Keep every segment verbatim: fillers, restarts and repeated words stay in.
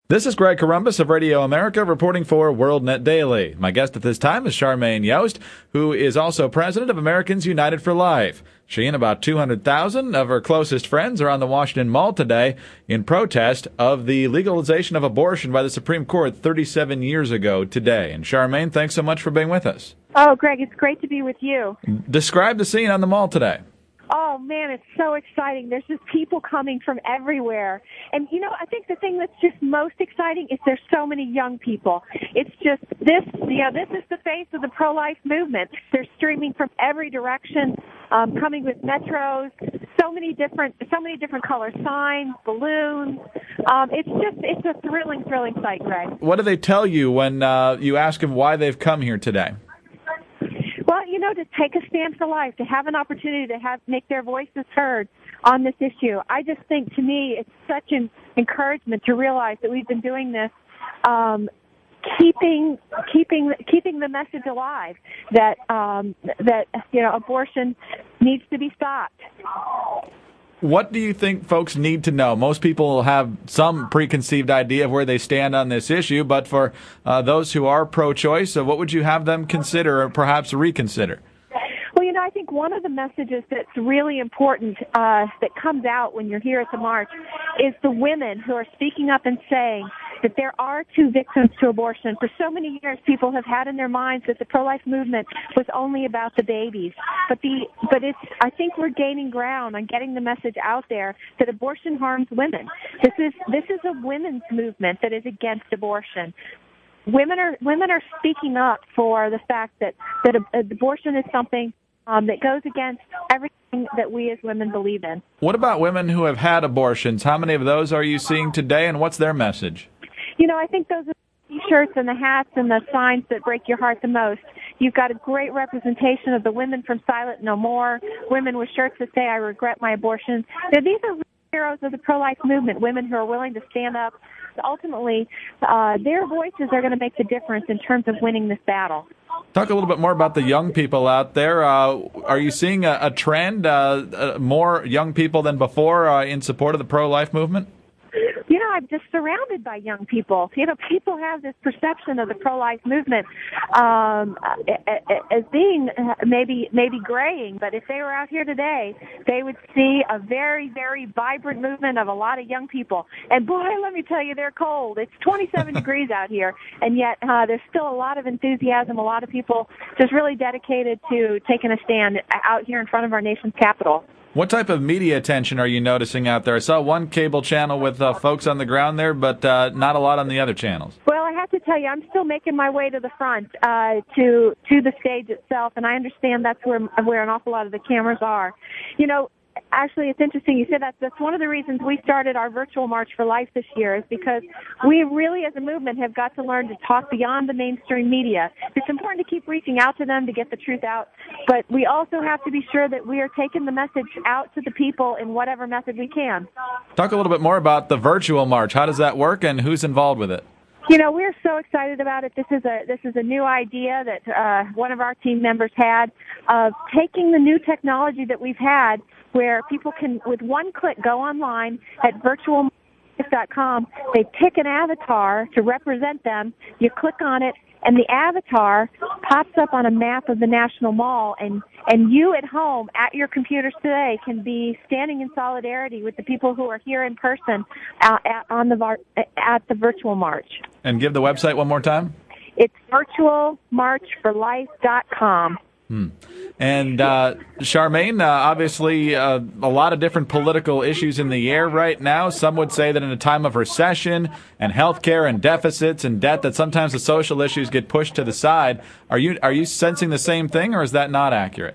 This is Greg Corombos of Radio America reporting for WorldNet Daily. My guest at this time is Charmaine Yost, who is also president of Americans United for Life. She and about two hundred thousand of her closest friends are on the Washington Mall today in protest of the legalization of abortion by the Supreme Court thirty-seven years ago today. And Charmaine, thanks so much for being with us. Oh, Greg, it's great to be with you. Describe the scene on the mall today. Oh, man, it's so exciting. There's just people coming from everywhere. And, you know, I think the thing that's just most exciting is there's so many young people. It's just this, you know, this is the face of the pro-life movement. They're streaming from every direction, um, coming with metros, so many different, so many different color signs, balloons. Um, it's just, it's a thrilling, thrilling sight, Greg. What do they tell you when uh, you ask them why they've come here today? Well, you know, to take a stand for life, to have an opportunity to have make their voices heard on this issue. I just think, to me, it's such an encouragement to realize that we've been doing this, um, keeping keeping keeping the message alive that um, that you know abortion needs to be stopped. What do you think folks need to know? Most people have some preconceived idea of where they stand on this issue, but for uh, those who are pro-choice, uh, what would you have them consider or perhaps reconsider? Well, you know, I think one of the messages that's really important uh, that comes out when you're here at the march is the women who are speaking up and saying that there are two victims to abortion. For so many years, people have had in their minds that the pro-life movement was only about the babies. But the but it's I think we're gaining ground on getting the message out there that abortion harms women. This is this is a women's movement that is against abortion. Women are women are speaking up for the fact that that abortion is something um, that goes against everything that we as women believe in. What about women who have had abortions? How many of those are you seeing today, and what's their message? You know, I think those are the T-shirts and the hats and the signs that break your heart the most. You've got a great representation of the women from Silent No More, women with shirts that say, "I regret my abortion." Now, these are heroes of the pro-life movement, women who are willing to stand up. Ultimately, uh, their voices are going to make the difference in terms of winning this battle. Talk a little bit more about the young people out there. Uh, are you seeing a, a trend, uh, uh, more young people than before uh, in support of the pro-life movement? You know, I'm just surrounded by young people. You know, people have this perception of the pro-life movement um, as being maybe maybe graying, but if they were out here today, they would see a very, very vibrant movement of a lot of young people. And boy, let me tell you, they're cold. It's twenty-seven degrees out here, and yet uh, there's still a lot of enthusiasm, a lot of people just really dedicated to taking a stand out here in front of our nation's capital. What type of media attention are you noticing out there? I saw one cable channel with uh, folks on the ground there, but uh, not a lot on the other channels. Well, I have to tell you, I'm still making my way to the front, uh, to to the stage itself, and I understand that's where where an awful lot of the cameras are. You know, actually, it's interesting you said that. That's one of the reasons we started our virtual March for Life this year, is because we really, as a movement, have got to learn to talk beyond the mainstream media. It's important to keep reaching out to them to get the truth out, but we also have to be sure that we are taking the message out to the people in whatever method we can. Talk a little bit more about the virtual march. How does that work, and who's involved with it? You know, we're so excited about it. This is a this is a new idea that uh, one of our team members had of taking the new technology that we've had, where people can, with one click, go online at virtual dot com. They pick an avatar to represent them. You click on it, and the avatar pops up on a map of the National Mall, and, and you at home at your computers today can be standing in solidarity with the people who are here in person uh, at, on the at the virtual march. And give the website one more time. It's virtual march for life dot com. Hmm. And uh, Charmaine, uh, obviously uh, a lot of different political issues in the air right now. Some would say that in a time of recession and health care and deficits and debt, that sometimes the social issues get pushed to the side. Are you are you sensing the same thing, or is that not accurate?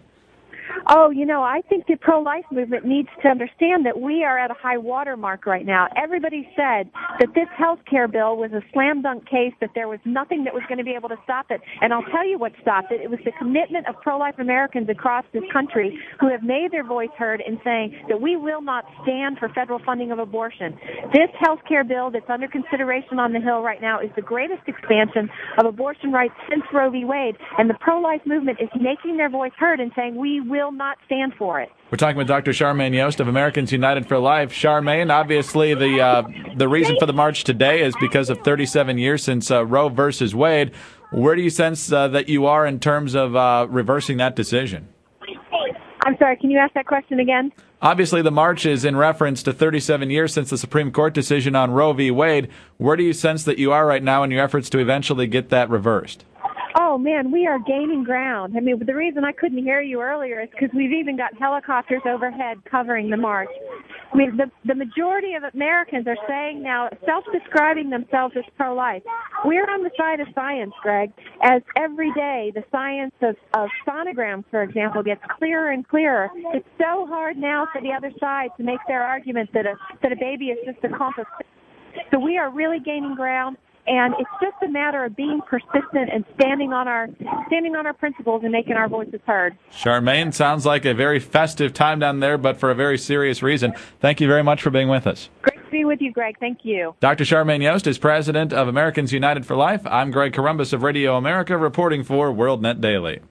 Oh, you know, I think the pro-life movement needs to understand that we are at a high water mark right now. Everybody said that this health care bill was a slam dunk case, that there was nothing that was going to be able to stop it. And I'll tell you what stopped it. It was the commitment of pro-life Americans across this country who have made their voice heard in saying that we will not stand for federal funding of abortion. This health care bill that's under consideration on the Hill right now is the greatest expansion of abortion rights since Roe v. Wade. And the pro-life movement is making their voice heard and saying we will will not stand for it. We're talking with Doctor Charmaine Yost of Americans United for Life. Charmaine, obviously the uh, the reason for the march today is because of thirty-seven years since uh, Roe versus Wade. Where do you sense uh, that you are in terms of uh, reversing that decision? I'm sorry, can you ask that question again? Obviously, the march is in reference to thirty-seven years since the Supreme Court decision on Roe v. Wade. Where do you sense that you are right now in your efforts to eventually get that reversed? Oh, man, we are gaining ground. I mean, the reason I couldn't hear you earlier is because we've even got helicopters overhead covering the march. I mean, the, the majority of Americans are saying now, self-describing themselves as pro-life. We're on the side of science, Greg, as every day the science of, of sonograms, for example, gets clearer and clearer. It's so hard now for the other side to make their argument that a, that a baby is just a clump of... So we are really gaining ground. And it's just a matter of being persistent and standing on our standing on our principles and making our voices heard. Charmaine, sounds like a very festive time down there, but for a very serious reason. Thank you very much for being with us. Great to be with you, Greg. Thank you. Doctor Charmaine Yost is president of Americans United for Life. I'm Greg Corombos of Radio America, reporting for WorldNet Daily.